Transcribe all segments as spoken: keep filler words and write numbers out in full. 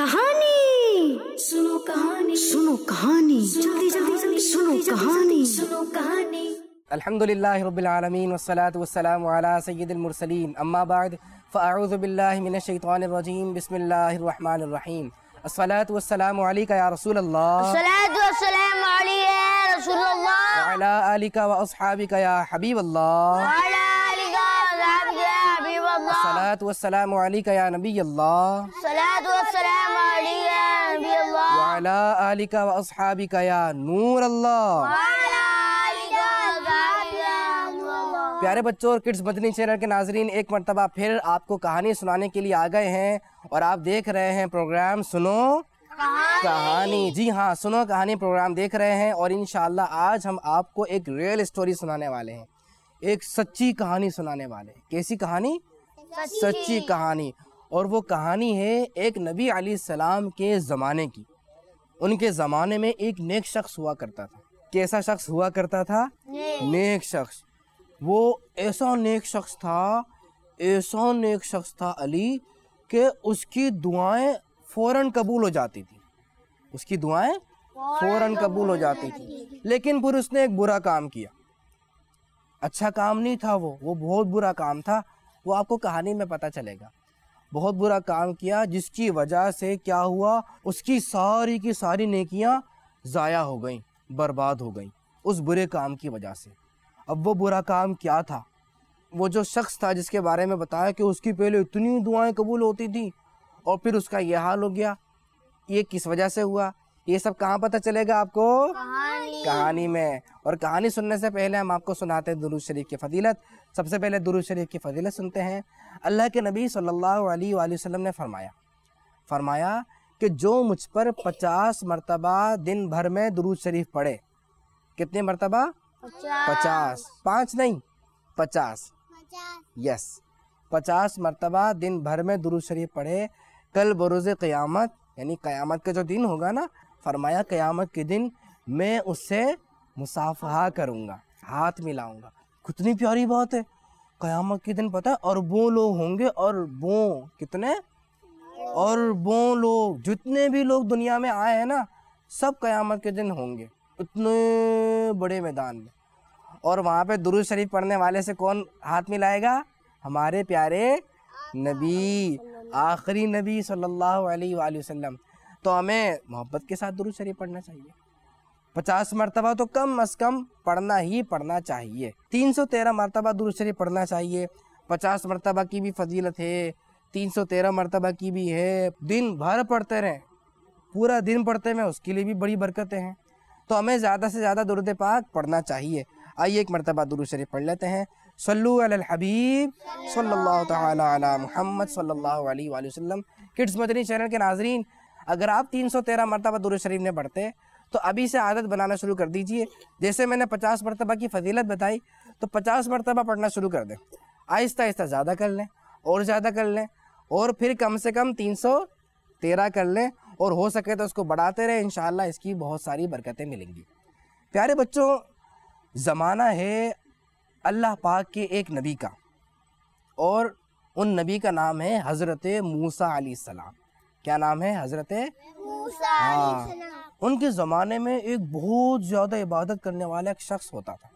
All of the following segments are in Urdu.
कहानी सुनो, कहानी सुनो, कहानी जल्दी जल्दी जल्दी सुनो, कहानी सुनो, कहानी। अल्हम्दुलिल्लाहि रब्बिल आलमीन वस्सलातु वस्सलामु अला सय्यिदिल मुरसलीन अम्मा बाद फ़अऊज़ु बिल्लाहि मिनश शैतानिर रजीम बिस्मिल्लाहिर रहमानिर रहीम अस्सलातु वस्सलामु अलैका या रसूल अल्लाह अस्सलातु वस्सलामु अलैका या रसूल अल्लाह व अला आलिका व अस्हाबिका या हबीब अल्लाह व अला आलिका व अस्हाबिका या हबीब अल्लाह अस्सलातु वस्सलामु अलैका या नबी अल्लाह अस्सलातु वस्सलामु अलैका या नबी अल्लाह व अला आलिका व अस्हाबिका या नूर अल्लाह। व अला आलिका व अस्हाबिका या नूर अल्लाह। प्यारे बच्चों और किड्स मदनी चैनल के नाजरीन, एक मरतबा फिर आपको कहानी सुनाने के लिए आ गए हैं और आप देख रहे हैं प्रोग्राम सुनो कहानी। जी हाँ, सुनो कहानी प्रोग्राम देख रहे हैं और इंशाअल्लाह आज हम आपको एक रियल स्टोरी सुनाने वाले हैं, एक सच्ची कहानी सुनाने वाले हैं। कैसी कहानी? सच्ची कहानी। और वो कहानी है एक नबी अलैहिस्सलाम के ज़माने की। उनके ज़माने में एक नेक शख्स हुआ करता था। कैसा शख्स हुआ करता था? नेक शख्स। वो ऐसा नेक शख्स था, ऐसा नेक शख्स था अली कि उसकी दुआएं फ़ौरन कबूल हो जाती थी। उसकी दुआएं फ़ौरन कबूल हो जाती थी। लेकिन फिर उसने एक बुरा काम किया। अच्छा काम नहीं था वो, वो बहुत बुरा काम था। वो आपको कहानी में पता चलेगा। बहुत बुरा काम किया जिसकी वजह से क्या हुआ, उसकी सारी की सारी नेकियां ज़ाया हो गईं, बर्बाद हो गईं उस बुरे काम की वजह से। अब वो बुरा काम क्या था? वो जो शख्स था जिसके बारे में बताया कि उसकी पहले इतनी दुआएं कबूल होती थी और फिर उसका ये हाल हो गया, ये किस वजह से हुआ, ये सब कहाँ पता चलेगा आपको? कहानी। कहानी में। और कहानी सुनने से पहले हम आपको सुनाते हैं दुरूद शरीफ की फजीलत। सबसे पहले दुरूद शरीफ की फजीलत सुनते हैं। अल्लाह के नबी सल्लल्लाहु अलैहि वसल्लम ने फरमाया फरमाया कि जो मुझ पर पचास मरतबा दिन भर में दुरूद शरीफ पढ़े। कितने मरतबा? पचास। पाँच नहीं, पचास। यस, पचास मरतबा दिन भर में दुरूद शरीफ पढ़े, कल बरोज़े क़यामत यानी क़यामत का जो दिन होगा ना, फरमाया क़यामत के दिन मैं उससे मुसाफ़हा करूँगा, हाथ मिलाऊँगा। कितनी प्यारी बात है। क़यामत के दिन पता है अरबों लोग होंगे, अरबों। कितने? अरबों लोग। जितने भी लोग दुनिया में आए हैं ना, सब क़यामत के दिन होंगे इतने बड़े मैदान में। और वहाँ पे दुरूद शरीफ पढ़ने वाले से कौन हाथ मिलाएगा? हमारे प्यारे नबी, आखिरी नबी सल्लल्लाहु अलैहि वसल्लम। तो हमें मोहब्बत के साथ दुरूद शरीफ पढ़ना चाहिए। पचास मरतबा तो कम अज़ कम पढ़ना ही पढ़ना चाहिए। तीन सौ तेरह मरतबा दुरूद शरीफ पढ़ना चाहिए। पचास मरतबा की भी फजीलत है, तीन सौ तेरह मरतबा की भी है। दिन भर पढ़ते रहें, पूरा दिन पढ़ते में उसके लिए भी बड़ी बरकतें हैं। तो हमें ज़्यादा से ज़्यादा दुरूद पाक पढ़ना चाहिए। आइए एक मरतबा दुरूद शरीफ पढ़ लेते हैं। सल्लु अलल हबीब सल्लल्लाहु तआला अला मुहम्मद सल्लल्लाहु अलैहि वसल्लम। किड्स मदनी चैनल के नाजरीन, अगर आप तीन सौ तेरह मरतबा दुरूद शरीफ ने पढ़ते तो अभी से आदत बनाना शुरू कर दीजिए। जैसे मैंने पचास मरतबा की फजीलत बताई, तो पचास मरतबा पढ़ना शुरू कर दें। आहिस्ता आहिस्ता ज़्यादा कर लें और ज़्यादा कर लें और फिर कम से कम तीन सौ तेरह कर लें और हो सके तो उसको बढ़ाते रहें। इंशाअल्लाह इसकी बहुत सारी बरकतें मिलेंगी। प्यारे बच्चों, ज़माना है अल्लाह पाक के एक नबी का, और उन नबी का नाम है हज़रत मूसा अलैहिस्सलाम। क्या नाम है? हज़रत मूसा हाँ। अलैहिस्सलाम। उनके ज़माने में एक बहुत ज़्यादा इबादत करने वाला एक शख्स होता था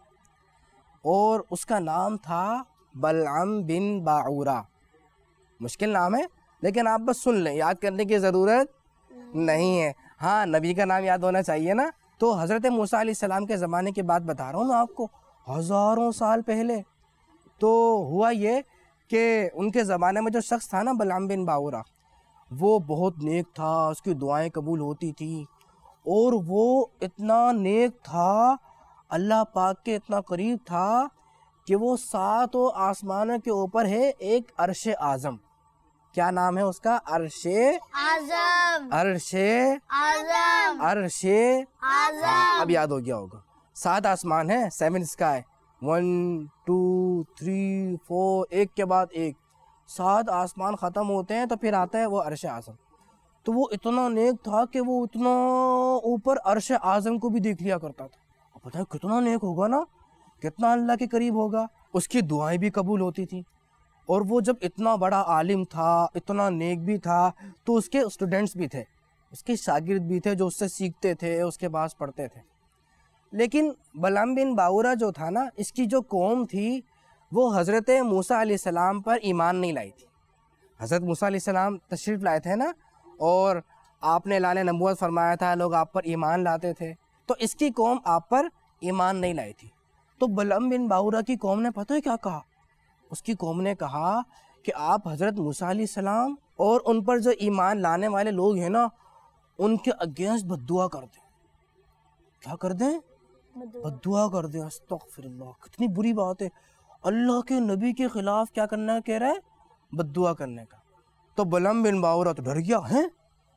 और उसका नाम था बलअम बिन बाऊरा। मुश्किल नाम है, लेकिन आप बस सुन लें, याद करने की ज़रूरत नहीं है। हाँ, नबी का नाम याद होना चाहिए ना। तो हज़रत मूसा अलैहिस्सलाम के ज़माने की बात बता रहा हूँ मैं आपको, हज़ारों साल पहले। तो हुआ ये कि उनके ज़माने में जो शख्स था ना बलअम बिन बाऊरा, वो बहुत नेक था, उसकी दुआएं कबूल होती थी और वो इतना नेक था, अल्लाह पाक के इतना करीब था कि वो सातों आसमानों के ऊपर है एक अर्श आज़म। क्या नाम है उसका? अर्शे आज़म। अर्शे आज़म। अर्शे आज़म। अब याद हो गया होगा। सात आसमान है, seven sky, one two three four, एक के बाद एक सात आसमान ख़त्म होते हैं तो फिर आता है वो अर्श आज़म। तो वो इतना नेक था कि वो इतना ऊपर अर्श आज़म को भी देख लिया करता था। अब पता है कितना नेक होगा ना, कितना अल्लाह के करीब होगा। उसकी दुआएं भी कबूल होती थी اور وہ جب اتنا بڑا عالم تھا، اتنا نیک بھی تھا، تو اس کے اسٹوڈنٹس بھی تھے، اس کے شاگرد بھی تھے جو اس سے سیکھتے تھے، اس کے پاس پڑھتے تھے. لیکن بلعام بن باورہ جو تھا نا، اس کی جو قوم تھی وہ حضرت موسیٰ علیہ السلام پر ایمان نہیں لائی تھی. حضرت موسیٰ علیہ السلام تشریف لائے تھے نا، اور آپ نے اعلان نبوت فرمایا تھا، لوگ آپ پر ایمان لاتے تھے، تو اس کی قوم آپ پر ایمان نہیں لائی تھی. تو بلعام بن باورہ کی قوم نے پتہ ہے کیا کہا؟ اس کی قوم نے کہا کہ آپ حضرت موسیٰ علیہ السلام اور ان پر جو ایمان لانے والے لوگ ہیں نا، ان کے اگینسٹ بد دعا کر دیں. کیا کر دیں؟ بد دعا کر دیں. استغفر اللہ، کتنی بری بات ہے. اللہ کے نبی کے خلاف کیا کرنا کہہ رہا ہے؟ بد دعا کرنے کا. تو بلعام بن باورہ تو ڈر گیا، ہیں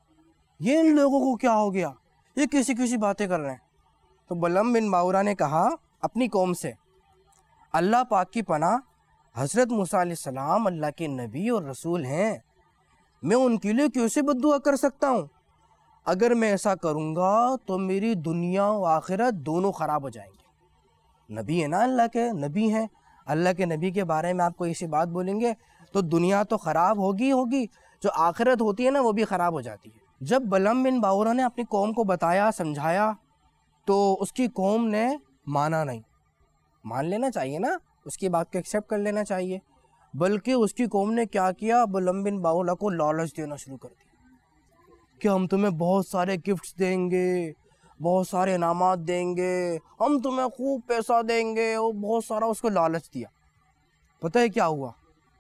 یہ ان لوگوں کو کیا ہو گیا، یہ کیسی کیسی باتیں کر رہے ہیں. تو بلعام بن باورہ نے کہا اپنی قوم سے، اللہ پاک کی پناہ، حضرت موسیٰ علیہ السلام اللہ کے نبی اور رسول ہیں، میں ان کے لیے کیسے بد دعا کر سکتا ہوں؟ اگر میں ایسا کروں گا تو میری دنیا و آخرت دونوں خراب ہو جائیں گے. نبی ہے نا، اللہ کے نبی ہیں، اللہ کے نبی کے بارے میں آپ کو ایسی بات بولیں گے تو دنیا تو خراب ہوگی ہوگی، جو آخرت ہوتی ہے نا وہ بھی خراب ہو جاتی ہے. جب بلعام بن باورہ نے اپنی قوم کو بتایا، سمجھایا، تو اس کی قوم نے مانا نہیں. مان لینا چاہیے نا، اس کی بات کو ایکسیپٹ کر لینا چاہیے. بلکہ اس کی قوم نے کیا کیا، بلعام بن باورہ کو لالچ دینا شروع کر دیا کہ ہم تمہیں بہت سارے گفٹس دیں گے، بہت سارے انعامات دیں گے، ہم تمہیں خوب پیسہ دیں گے، اور بہت سارا اس کو لالچ دیا. پتہ ہے کیا ہوا؟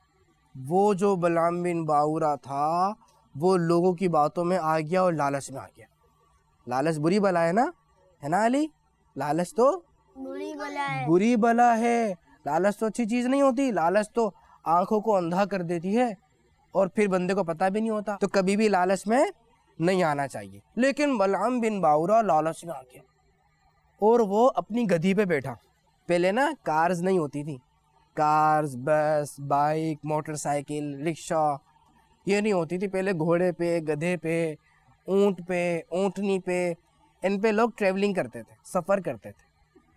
وہ جو بلعام بن باورہ تھا وہ لوگوں کی باتوں میں آ گیا اور لالچ میں آ گیا. لالچ بری بلا ہے نا، ہے نا علی؟ لالچ تو بری بلا ہے. بری بلا ہے. لالچ تو اچھی چیز نہیں ہوتی. لالچ تو آنکھوں کو اندھا کر دیتی ہے اور پھر بندے کو پتہ بھی نہیں ہوتا. تو کبھی بھی لالچ میں نہیں آنا چاہیے. لیکن بلعام بن باورہ لالچ میں آ گیا اور وہ اپنی گدھی پہ بیٹھا. پہلے نا کارز نہیں ہوتی تھی، کارز، بس، بائک، موٹر سائیکل، رکشہ، یہ نہیں ہوتی تھی. پہلے گھوڑے پہ، گدھے پہ، اونٹ پہ، اونٹنی پہ، ان پہ لوگ ٹریولنگ کرتے تھے، سفر کرتے تھے.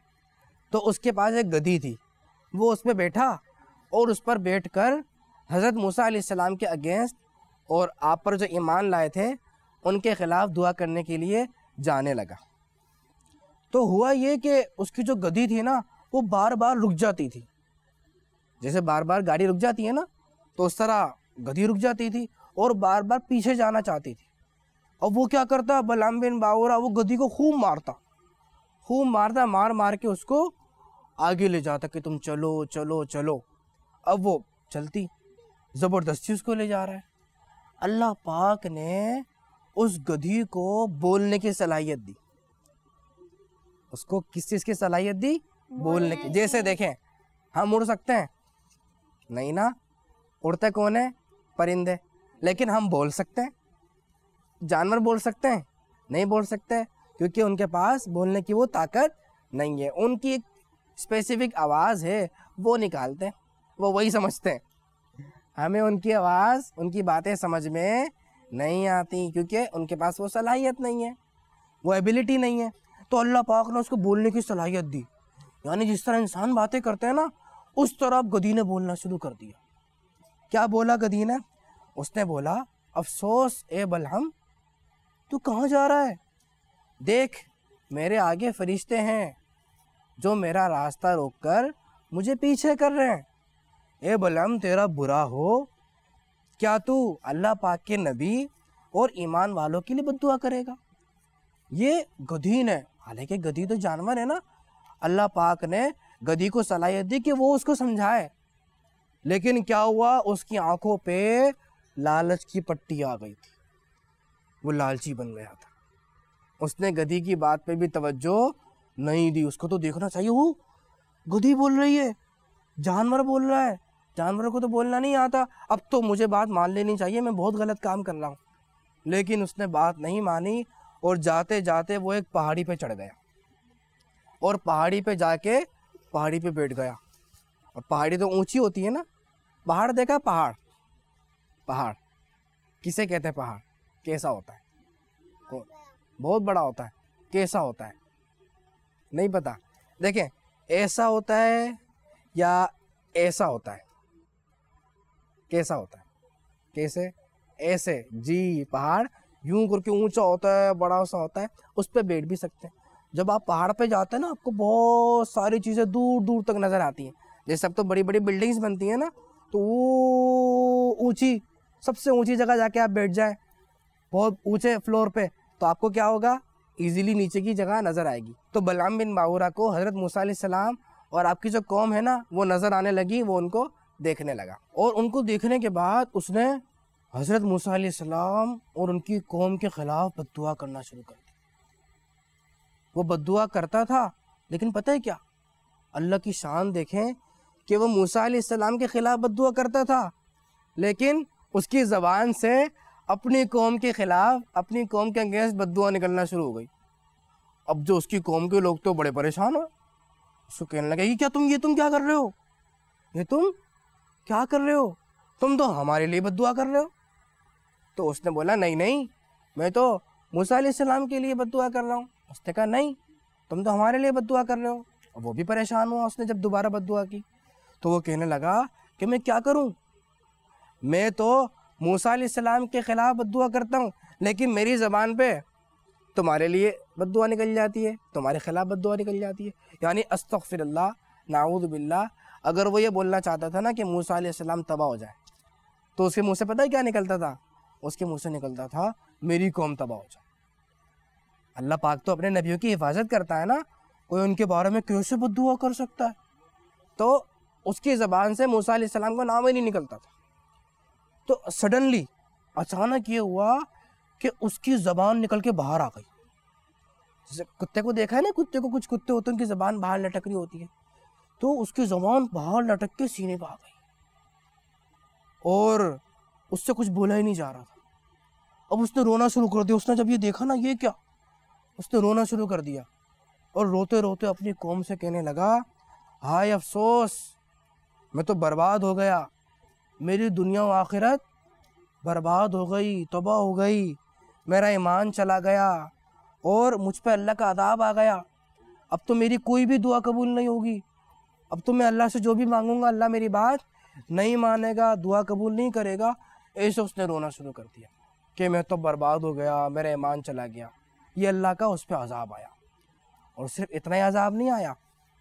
تو اس کے پاس ایک گدھی تھی، وہ اس پہ بیٹھا اور اس پر بیٹھ کر حضرت موسیٰ علیہ السلام کے اگینسٹ اور آپ پر جو ایمان لائے تھے ان کے خلاف دعا کرنے کے لیے جانے لگا. تو ہوا یہ کہ اس کی جو گدھی تھی نا وہ بار بار رک جاتی تھی. جیسے بار بار گاڑی رک جاتی ہے نا، تو اس طرح گدھی رک جاتی تھی اور بار بار پیچھے جانا چاہتی تھی. اور وہ کیا کرتا، بلعام بن باورہ وہ گدھی کو خوب مارتا خوب مارتا مار مار کے اس کو آگے لے جاتا کہ تم چلو چلو چلو. اب وہ چلتی، زبردستی اس کو لے جا رہا ہے. اللہ پاک نے اس گدھی کو بولنے کی صلاحیت دی. اس کو کس چیز کی صلاحیت دی؟ بولنے کی. جیسے دیکھیں ہم اڑ سکتے ہیں نہیں نا، اڑتے کون ہے؟ پرندے. لیکن ہم بول سکتے ہیں؟ جانور بول سکتے ہیں؟ نہیں بول سکتے، کیونکہ ان کے پاس بولنے کی وہ طاقت نہیں ہے. ان کی ایک اسپیسیفک آواز ہے، وہ نکالتے ہیں، وہ وہی سمجھتے ہیں. ہمیں ان کی آواز، ان کی باتیں سمجھ میں نہیں آتی، کیونکہ ان کے پاس وہ صلاحیت نہیں ہے، وہ ایبیلٹی نہیں ہے. تو اللہ پاک نے اس کو بولنے کی صلاحیت دی. یعنی جس طرح انسان باتیں کرتے ہیں نا، اس طرح گدھی نے بولنا شروع کر دیا. کیا بولا گدھی نے؟ اس نے بولا، افسوس اے بلعام، تو کہاں جا رہا ہے؟ دیکھ میرے آگے فرشتے ہیں جو میرا راستہ روک کر مجھے پیچھے کر رہے ہیں. اے بلعام تیرا برا ہو، کیا تو اللہ پاک کے نبی اور ایمان والوں کے لیے بد دعا کرے گا؟ یہ گدھی نے، حالانکہ گدھی تو جانور ہے نا، اللہ پاک نے گدھی کو صلاحیت دی کہ وہ اس کو سمجھائے. لیکن کیا ہوا، اس کی آنکھوں پہ لالچ کی پٹی آ گئی تھی، وہ لالچی بن گیا تھا. اس نے گدھی کی بات پہ بھی توجہ نہیں دی. اس کو تو دیکھنا چاہیے، وہ گدھی بول رہی ہے، جانور بول رہا ہے، جانور کو تو بولنا نہیں آتا، اب تو مجھے بات مان لینی چاہیے، میں بہت غلط کام کر رہا ہوں. لیکن اس نے بات نہیں مانی اور جاتے جاتے وہ ایک پہاڑی پہ چڑھ گیا اور پہاڑی پہ جا کے پہاڑی پہ بیٹھ گیا. اور پہاڑی تو اونچی ہوتی ہے نا. پہاڑ دیکھا؟ پہاڑ پہاڑ کسے کہتے ہیں؟ پہاڑ کیسا ہوتا ہے؟ بہت بڑا ہوتا ہے. کیسا ہوتا ہے نہیں پتا. دیکھیں ایسا ہوتا ہے یا ایسا ہوتا ہے؟ کیسا ہوتا ہے؟ کیسے؟ ایسے جی، پہاڑ یوں کر کے اونچا ہوتا ہے، بڑا سا ہوتا ہے، اس پہ بیٹھ بھی سکتے ہیں۔ جب آپ پہاڑ پہ جاتے ہیں نا، آپ کو بہت ساری چیزیں دور دور تک نظر آتی ہیں۔ جیسے اب تو بڑی بڑی بلڈنگز بنتی ہیں نا، تو وہ اونچی، سب سے اونچی جگہ جا کے آپ بیٹھ جائیں بہت اونچے فلور پہ، تو آپ کو کیا ہوگا؟ ایزیلی نیچے کی جگہ نظر آئے گی۔ تو بلعام بن باورہ کو حضرت موسیٰ علیہ السلام اور آپ کی جو قوم ہے نا وہ نظر آنے لگی، وہ ان کو دیکھنے لگا، اور ان کو دیکھنے کے بعد اس نے حضرت موسیٰ علیہ السلام اور ان کی قوم کے خلاف بد دعا کرنا شروع کر دی۔ وہ بد دعا کرتا تھا، لیکن پتہ ہے کیا؟ اللہ کی شان دیکھیں کہ وہ موسیٰ علیہ السلام کے خلاف بد دعا کرتا تھا، لیکن اس کی زبان سے اپنی قوم کے خلاف، اپنی قوم کے اگینسٹ بد دعا نکلنا شروع ہو گئی۔ اب جو اس کی قوم کے لوگ تو بڑے پریشان ہو، اس کو کہنے لگے، یہ کیا تم یہ تم کیا کر رہے ہو؟ یہ تم کیا کر رہے ہو؟ تم تو ہمارے لیے بد دعا کر رہے ہو۔ تو اس نے بولا، نہیں نہیں، میں تو موسیٰ علیہ السلام کے لیے بد دعا کر رہا ہوں۔ اس نے کہا، نہیں، تم تو ہمارے لیے بد دعا کر رہے ہو۔ اور وہ بھی پریشان ہوا اس نے جب دوبارہ بد دعا کی، تو وہ کہنے لگا کہ میں کیا کروں، میں تو موسیٰ علیہ السلام کے خلاف بد دعا کرتا ہوں، لیکن میری زبان پہ تمہارے لیے بد دعا نکل جاتی ہے، تمہارے خلاف بد دعا نکل جاتی ہے۔ یعنی استغفر اللہ، نعوذ باللہ، اگر وہ یہ بولنا چاہتا تھا نا کہ موسیٰ علیہ السلام تباہ ہو جائے، تو اس کے منہ سے پتہ ہے کیا نکلتا تھا؟ اس کے منہ سے نکلتا تھا، میری قوم تباہ ہو جائے۔ اللہ پاک تو اپنے نبیوں کی حفاظت کرتا ہے نا، کوئی ان کے بارے میں کیسے بد دعا کر سکتا ہے؟ تو اس کی زبان سے موسیٰ علیہ السلام کا نام ہی نہیں نکلتا تھا۔ تو سڈنلی اچانک یہ ہوا کہ اس کی زبان نکل کے باہر آ گئی۔ جیسے کتے کو دیکھا ہے نا، کتے کو کچھ کتے ہوتے ہیں ان کی زبان باہر لٹک رہی ہوتی ہے، تو اس کی زبان باہر لٹک کے سینے پہ آ گئی، اور اس سے کچھ بولا ہی نہیں جا رہا تھا۔ اب اس نے رونا شروع کر دیا۔ اس نے جب یہ دیکھا نا، یہ کیا، اس نے رونا شروع کر دیا، اور روتے روتے اپنی قوم سے کہنے لگا، ہائے افسوس، میں تو برباد ہو گیا، میری دنیا و آخرت برباد ہو گئی، تباہ ہو گئی، میرا ایمان چلا گیا، اور مجھ پہ اللہ کا عذاب آ گیا۔ اب تو میری کوئی بھی دعا قبول نہیں ہوگی، اب تو میں اللہ سے جو بھی مانگوں گا اللہ میری بات نہیں مانے گا، دعا قبول نہیں کرے گا۔ ایسے اس نے رونا شروع کر دیا کہ میں تو برباد ہو گیا، میرا ایمان چلا گیا۔ یہ اللہ کا اس پہ عذاب آیا، اور صرف اتنا ہی عذاب نہیں آیا،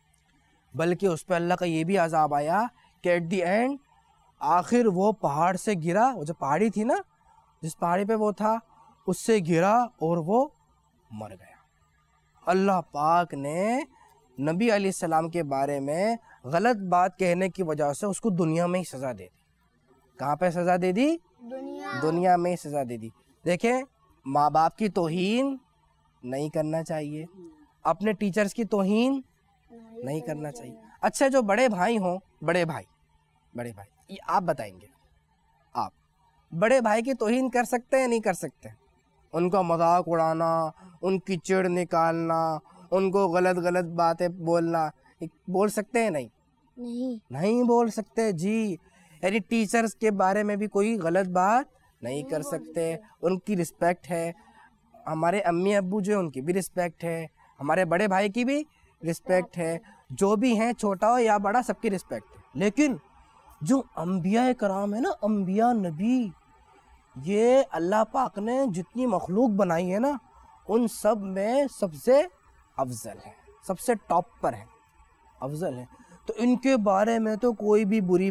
بلکہ اس پہ اللہ کا یہ بھی عذاب آیا کہ ایٹ دی اینڈ آخر وہ پہاڑ سے گرا، وہ جو پہاڑی تھی نا، جس پہاڑی پہ وہ تھا، اس سے گرا اور وہ مر گیا۔ اللہ پاک نے نبی علیہ السلام کے بارے میں غلط بات کہنے کی وجہ سے اس کو دنیا میں ہی سزا دے دی۔ کہاں پہ سزا دے دی؟ دنیا دنیا میں ہی سزا دے دی۔ دیکھیں، ماں باپ کی توہین نہیں کرنا چاہیے، اپنے ٹیچرز کی توہین نہیں کرنا چاہیے۔ اچھا، جو بڑے بھائی ہوں، بڑے بھائی بڑے بھائی یہ آپ بتائیں گے، آپ بڑے بھائی کی توہین کر سکتے ہیں نہیں کر سکتے؟ ان کا مذاق اڑانا، ان کی چڑ نکالنا، ان کو غلط غلط باتیں بولنا، بول سکتے ہیں؟ نہیں نہیں نہیں بول سکتے جی۔ یعنی ٹیچرز کے بارے میں بھی کوئی غلط بات نہیں کر سکتے، ان کی رسپیکٹ ہے۔ ہمارے امی ابو جو ہیں ان کی بھی رسپیکٹ ہے، ہمارے بڑے بھائی کی بھی رسپیکٹ ہے، جو بھی ہیں چھوٹا ہو یا بڑا سب کی رسپیکٹ ہے۔ لیکن جو انبیاء کرام ہیں نا، انبیاء نبی، یہ اللہ پاک نے جتنی مخلوق بنائی ہے نا، ان سب میں سب سے افضل ہے، سب سے ٹاپ پر ہے، افضل ہے۔ تو ان کے بارے میں تو کوئی بھی بری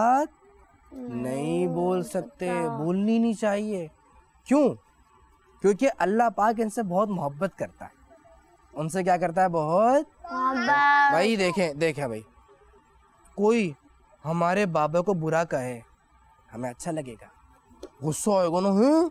بات نہیں بول سکتے، بولنی نہیں چاہیے۔ کیوں؟ کیونکہ اللہ پاک ان سے بہت محبت کرتا ہے، ان سے کیا کرتا ہے؟ بہت بھائی دیکھیں دیکھیں بھائی، کوئی ہمارے بابا کو برا کہے، ہمیں اچھا لگے گا، غصہ آئے گا نا، ہوں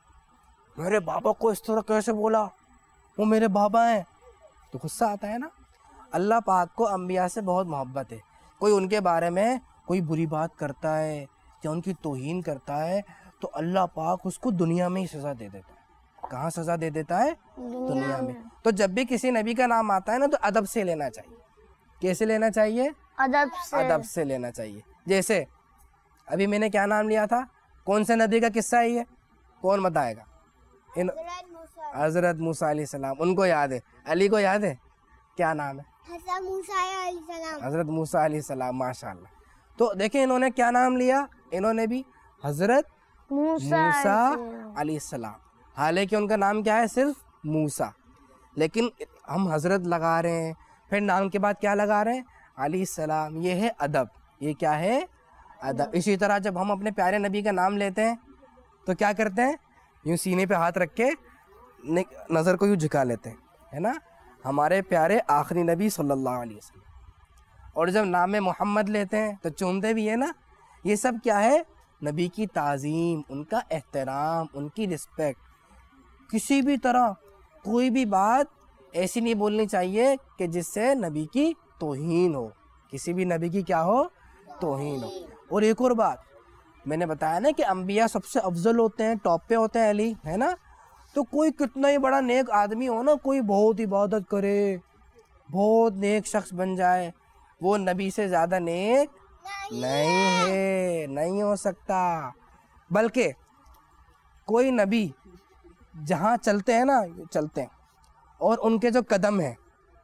میرے بابا کو اس طرح کیسے بولا، وہ میرے بابا ہیں، تو غصہ آتا ہے نا۔ اللہ پاک کو انبیاء سے بہت محبت ہے، کوئی ان کے بارے میں کوئی بری بات کرتا ہے یا ان کی توہین کرتا ہے تو اللہ پاک اس کو دنیا میں ہی سزا دے دیتا ہے۔ کہاں سزا دے دیتا ہے؟ دنیا میں۔ تو جب بھی کسی نبی کا نام آتا ہے نا تو ادب سے لینا چاہیے۔ کیسے لینا چاہیے؟ ادب سے ادب سے لینا چاہیے۔ جیسے ابھی میں نے کیا نام لیا تھا؟ کون سے نبی کا قصہ ہے یہ؟ کون بتائے گا؟ ان حضرت موسیٰ علیہ السلام، ان کو یاد ہے؟ علی کو یاد ہے؟ کیا نام ہے؟ حضرت موسیٰ علیہ السلام۔ حضرت موسیٰ علیہ السلام، ماشاء اللہ۔ تو دیکھیں انہوں نے کیا نام لیا, انہوں نے بھی حضرت موسیٰ موسیٰ علیہ السلام, حالانکہ ان کا نام کیا ہے, صرف موسیٰ, لیکن ہم حضرت لگا رہے ہیں, پھر نام کے بعد کیا لگا رہے ہیں, علیہ السلام. یہ ہے ادب, یہ کیا ہے, ادب. اسی طرح جب ہم اپنے پیارے نبی کا نام لیتے ہیں تو کیا کرتے ہیں, یوں سینے پہ ہاتھ رکھ کے نظر کو یوں جھکا لیتے ہیں, ہے نا, ہمارے پیارے آخری نبی صلی اللہ علیہ وسلم. اور جب نام محمد لیتے ہیں تو چومتے بھی ہیں نا. یہ سب کیا ہے, نبی کی تعظیم, ان کا احترام, ان کی رسپیکٹ. کسی بھی طرح کوئی بھی بات ایسی نہیں بولنی چاہیے کہ جس سے نبی کی توہین ہو, کسی بھی نبی کی کیا ہو, توہین ہو. اور ایک اور بات میں نے بتایا نا کہ انبیاء سب سے افضل ہوتے ہیں, ٹاپ پہ ہوتے ہیں علی, ہے نا. تو کوئی کتنا ہی بڑا نیک آدمی ہو نا, کوئی بہت عبادت کرے, بہت نیک شخص بن جائے, وہ نبی سے زیادہ نیک نہیں ہے, نہیں ہو سکتا. بلکہ کوئی نبی جہاں چلتے ہیں نا, چلتے ہیں, اور ان کے جو قدم ہیں,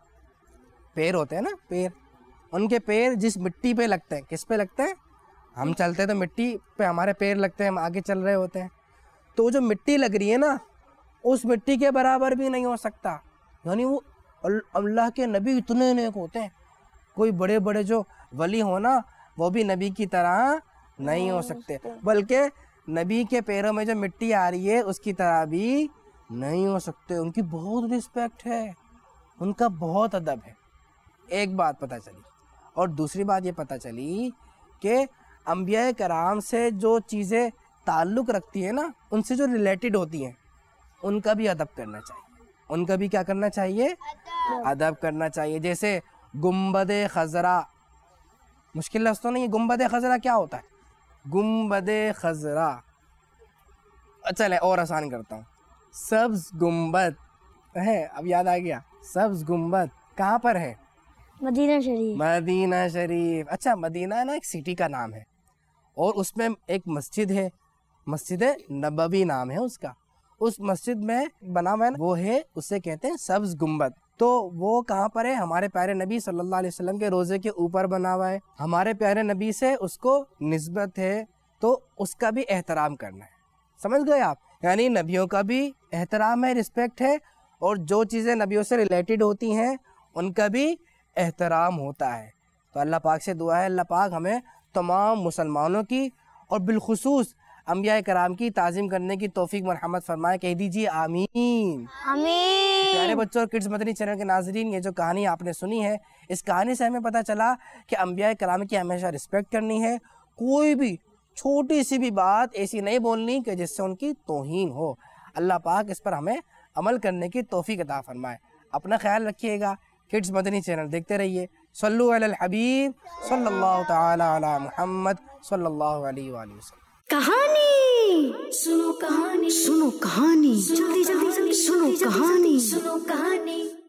پیر ہوتے ہیں نا, پیر, ان کے پیر جس مٹی پہ لگتے ہیں, کس پہ لگتے ہیں, ہم چلتے ہیں تو مٹی پہ ہمارے پیر لگتے ہیں, ہم آگے چل رہے ہوتے ہیں. تو وہ جو مٹی لگ رہی ہے نا, اس مٹی کے برابر بھی نہیں ہو سکتا. یعنی وہ اللہ کے نبی اتنے نیک ہوتے ہیں, کوئی بڑے بڑے جو ولی ہو نا, وہ بھی نبی کی طرح نہیں ہو سکتے. بلکہ نبی کے پیروں میں جو مٹی آ رہی ہے اس کی طرح بھی نہیں ہو سکتے. ان کی بہت رسپیکٹ ہے, ان کا بہت ادب ہے. ایک بات پتہ چلی. اور دوسری بات یہ پتہ چلی کہ انبیاء کرام سے جو چیزیں تعلق رکھتی ہیں نا, ان سے جو ریلیٹڈ ہوتی ہیں, ان کا بھی ادب کرنا چاہیے. ان کا بھی کیا کرنا چاہیے, ادب کرنا چاہیے. جیسے گنبد خضرا, مشکل لفظ تو نہیں, گنبد خضرا کیا ہوتا ہے, گنبد خضرا, چلے اور آسان کرتا ہوں, سبز گنبد ہے. اب یاد آ گیا, سبز گنبد کہاں پر ہے, مدینہ شریف. مدینہ شریف. اچھا, مدینہ نا ایک سٹی کا نام ہے, اور اس میں ایک مسجد ہے, مسجد نبوی نام ہے اس کا. اس مسجد میں بنا ہوا ہے, وہ ہے, اسے کہتے ہیں سبز گنبد. تو وہ کہاں پر ہے, ہمارے پیارے نبی صلی اللہ علیہ وسلم کے روضے کے اوپر بنا ہوا ہے. ہمارے پیارے نبی سے اس کو نسبت ہے, تو اس کا بھی احترام کرنا ہے. سمجھ گئے آپ, یعنی نبیوں کا بھی احترام ہے, رسپیکٹ ہے, اور جو چیزیں نبیوں سے ریلیٹڈ ہوتی ہیں ان کا بھی احترام ہوتا ہے. تو اللہ پاک سے دعا ہے, اللہ پاک ہمیں تمام مسلمانوں کی اور بالخصوص انبیاء کرام کی تعظیم کرنے کی توفیق مرحمت فرمائے. کہہ دیجیے آمین. آمین. پیارے بچوں اور کڈز مدنی چینل کے ناظرین, یہ جو کہانی آپ نے سنی ہے, اس کہانی سے ہمیں پتہ چلا کہ انبیاء کرام کی ہمیشہ رسپیکٹ کرنی ہے. کوئی بھی چھوٹی سی بھی بات ایسی نہیں بولنی کہ جس سے ان کی توہین ہو. اللہ پاک اس پر ہمیں عمل کرنے کی توفیق عطا فرمائے. اپنا خیال رکھیے گا. کڈز مدنی چینل دیکھتے رہیے. صلو علی الحبیب صلی اللہ تعالی علی محمد صلی اللہ علیہ وآلہ وسلم. کہانی سنو, کہانی سنو, کہانی جلدی جلدی جلدی سنو, کہانی سنو, کہانی.